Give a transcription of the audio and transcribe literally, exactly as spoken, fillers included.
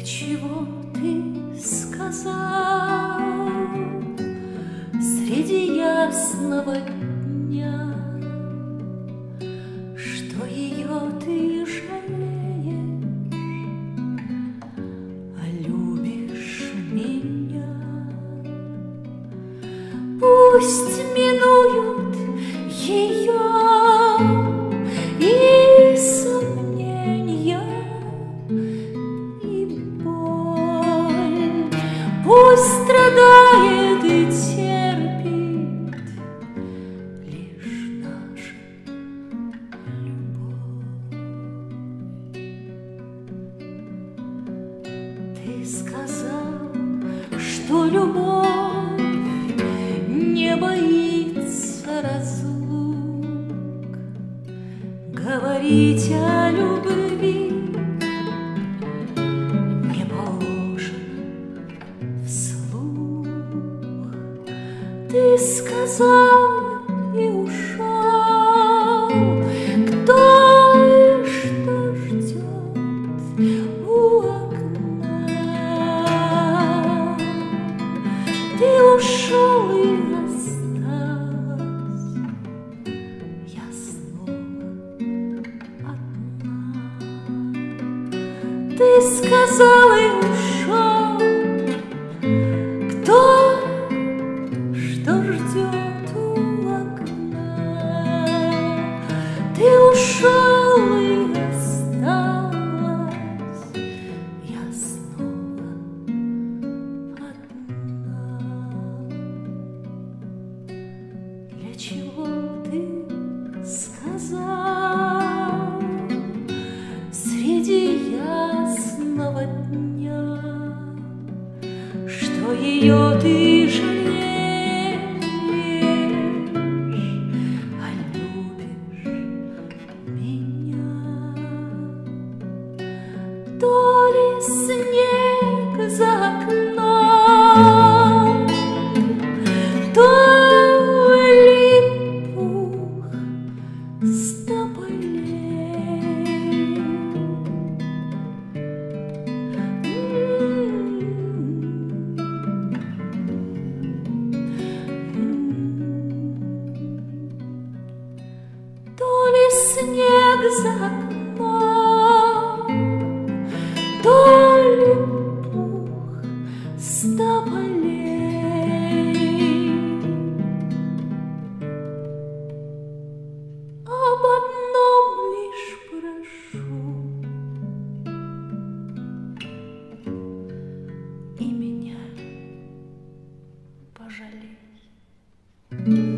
чего ты сказал среди ясного дня, что ее ты жалеешь, а любишь меня? Пусть минуют ее и сомнения, и боль. Пусть страдает и терпит лишь наша любовь. Ты сказал, что любовь не боится разлук. Говорить о любви не положено вслух. Ты сказал и ушел. Кто и что ждет у окна? Ты ушел и осталась я снова одна. Ты сказал и ушел. Кто, что ждет у окна? Ты ушел и осталась я снова одна. Для чего ты сказал среди ясного дня, что ее ты жалеешь, а любишь меня? То ли снег за окном, то ли пух с тополей. То ли снег за окном, то ли пух с тополей. Об одном лишь прошу, и меня пожалей.